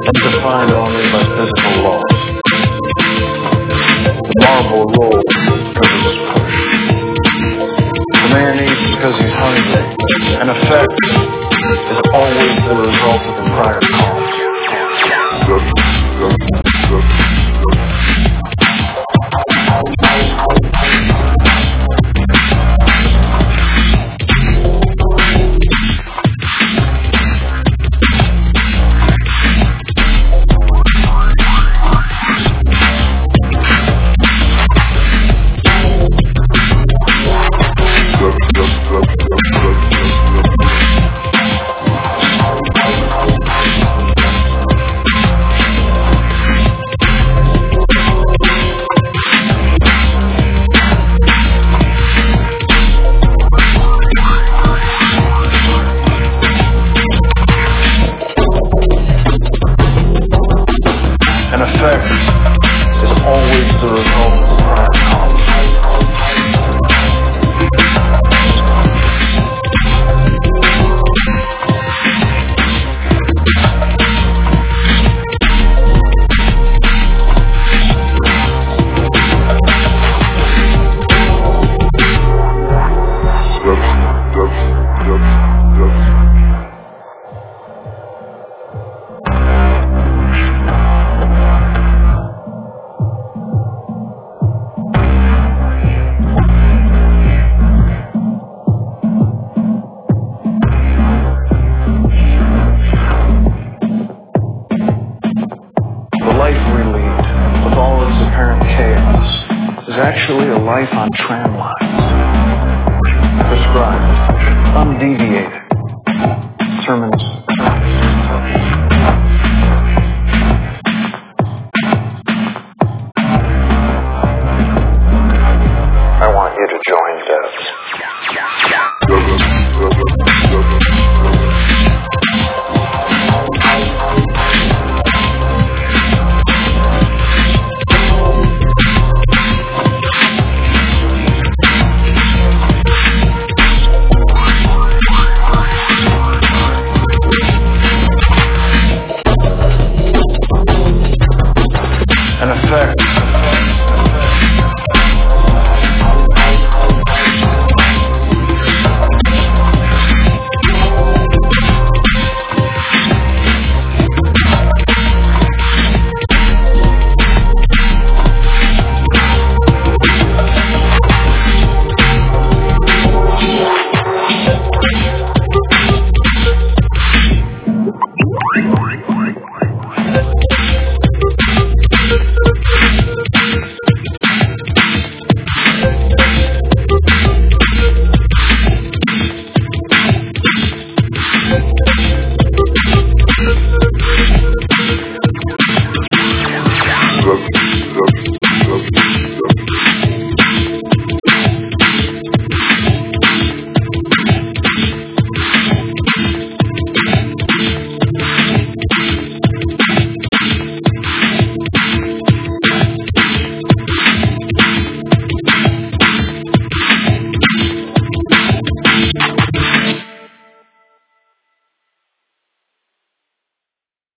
and defined only by physical laws. The marble rolls because it was pushed. The man eats because he's hungry. An effect is always the result of a prior cause. An effect is always the result of a prior cause. The life we lead, with all its apparent chaos, is actually a life on tram lines. Prescribed, undeviated, terminus. I want you to join Debs. An effect